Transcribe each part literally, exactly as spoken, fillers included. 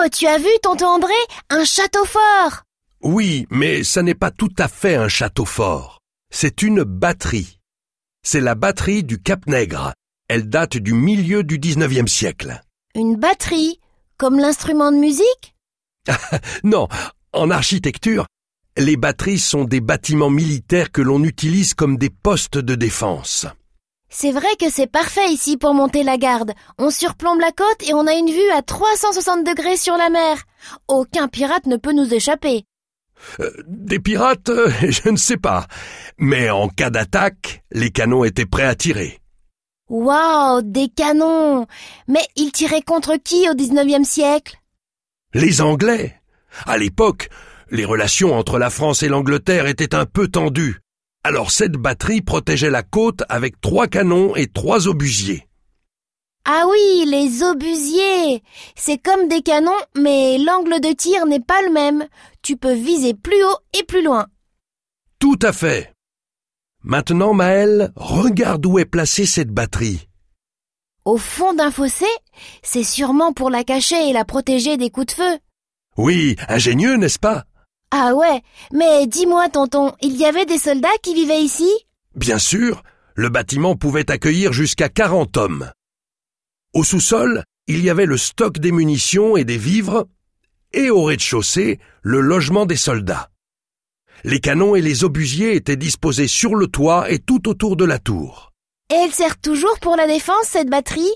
Oh, tu as vu, tonton André, un château fort! Oui, mais ça n'est pas tout à fait un château fort. C'est une batterie. C'est la batterie du Cap-Nègre. Elle date du milieu du dix-neuvième siècle. Une batterie? Comme l'instrument de musique? Non, en architecture, les batteries sont des bâtiments militaires que l'on utilise comme des postes de défense. C'est vrai que c'est parfait ici pour monter la garde. On surplombe la côte et on a une vue à trois cent soixante degrés sur la mer. Aucun pirate ne peut nous échapper. Euh, des pirates, euh, je ne sais pas. Mais en cas d'attaque, les canons étaient prêts à tirer. Waouh, des canons! Mais ils tiraient contre qui au dix-neuvième siècle? Les Anglais. À l'époque, les relations entre la France et l'Angleterre étaient un peu tendues. Alors cette batterie protégeait la côte avec trois canons et trois obusiers. Ah oui, les obusiers! C'est comme des canons, mais l'angle de tir n'est pas le même. Tu peux viser plus haut et plus loin. Tout à fait. Maintenant, Maëlle, regarde où est placée cette batterie. Au fond d'un fossé? C'est sûrement pour la cacher et la protéger des coups de feu. Oui, ingénieux, n'est-ce pas? Ah ouais, mais dis-moi tonton, il y avait des soldats qui vivaient ici? Bien sûr, le bâtiment pouvait accueillir jusqu'à quarante hommes. Au sous-sol, il y avait le stock des munitions et des vivres, et au rez-de-chaussée, le logement des soldats. Les canons et les obusiers étaient disposés sur le toit et tout autour de la tour. Et elle sert toujours pour la défense, cette batterie?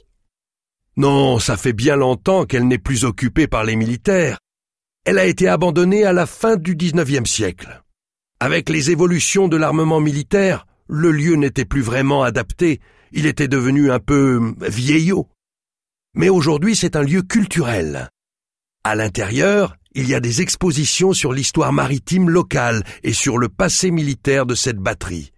Non, ça fait bien longtemps qu'elle n'est plus occupée par les militaires. Elle a été abandonnée à la fin du dix-neuvième siècle. Avec les évolutions de l'armement militaire, le lieu n'était plus vraiment adapté. Il était devenu un peu vieillot. Mais aujourd'hui, c'est un lieu culturel. À l'intérieur, il y a des expositions sur l'histoire maritime locale et sur le passé militaire de cette batterie.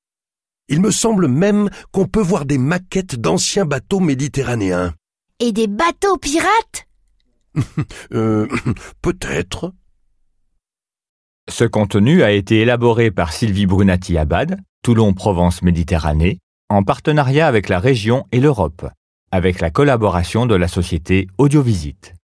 Il me semble même qu'on peut voir des maquettes d'anciens bateaux méditerranéens. Et des bateaux pirates? euh, peut-être. Ce contenu a été élaboré par Sylvie Brunati-Abad, Toulon-Provence-Méditerranée, en partenariat avec la région et l'Europe, avec la collaboration de la société Audiovisite.